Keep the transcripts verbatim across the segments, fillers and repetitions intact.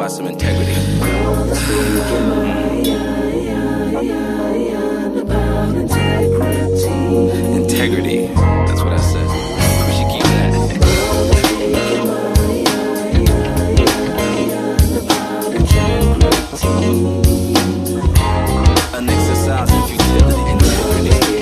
about some integrity. Integrity, that's what I said. We should keep that. An exercise in futility, integrity.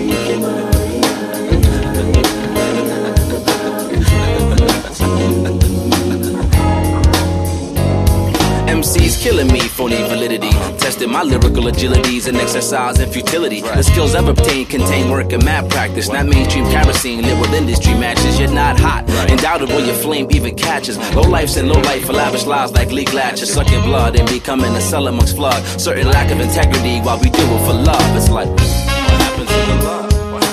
M Cs killing me, phony validity. Testing my lyrical agilities and exercise and futility. The skills I've obtained contain work and mad practice. Not mainstream kerosene, lit with industry matches. You're not hot, undoubtable your flame even catches. Low lifes and low life for lavish lives like leak latches. Sucking blood and becoming a cell amongst flood. Certain lack of integrity while we do it for love. It's like, what happens to the love?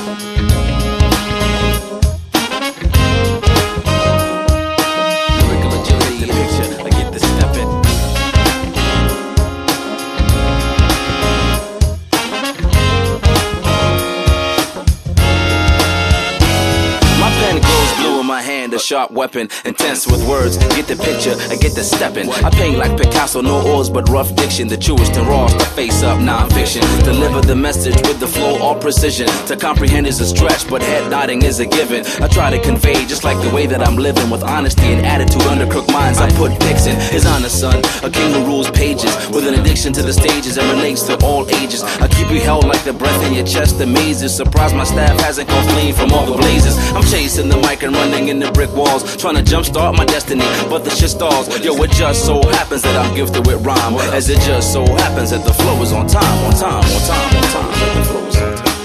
A sharp weapon, intense with words. Get the picture, I get the stepping. I paint like Picasso, no oars but rough diction. The truest and rawest, the face up non-fiction. Deliver the message with the flow, all precision. To comprehend is a stretch, but head nodding is a given. I try to convey just like the way that I'm living, with honesty and attitude under crook minds. I put Dixon, his honor son, a king who rules pages, with an addiction to the stages and relates to all ages. I keep you held like the breath in your chest, amazes. Surprise my staff hasn't come clean from all the blazes. I'm chasing the mic and running in the brick walls, trying to jumpstart my destiny, but the shit stalls. Yo, it just so happens that I'm gifted with rhyme, as it just so happens that the flow is on time, on time, on time, on time. Like the flow is on time.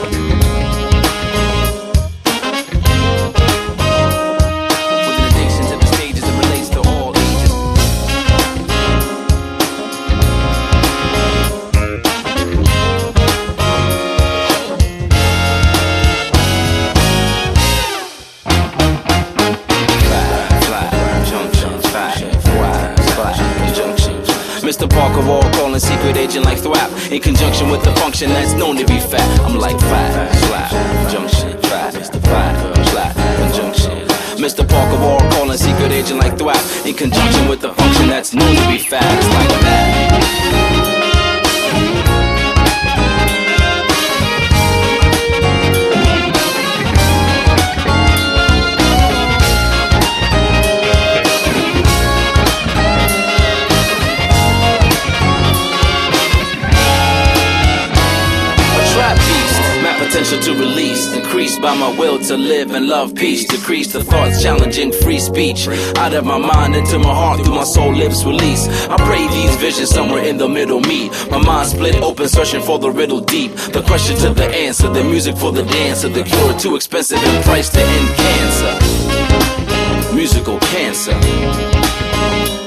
With an addiction to the stages, it relates to all ages. Mister Parker Wall calling secret agent like Thwap, in conjunction with the function that's known to be fat. I'm like fat, slap, junction, fat, Mister Fat, slap, conjunction. Mister Parker Wall calling secret agent like Thwap, in conjunction with the function that's known to be fat. It's like that. Potential to release, increased by my will to live and love peace. Decrease the thoughts challenging free speech, out of my mind into my heart through my soul lips release. I pray these visions somewhere in the middle meet. My mind split open searching for the riddle deep. The question to the answer, the music for the dancer. The cure too expensive in price to end cancer. Musical cancer.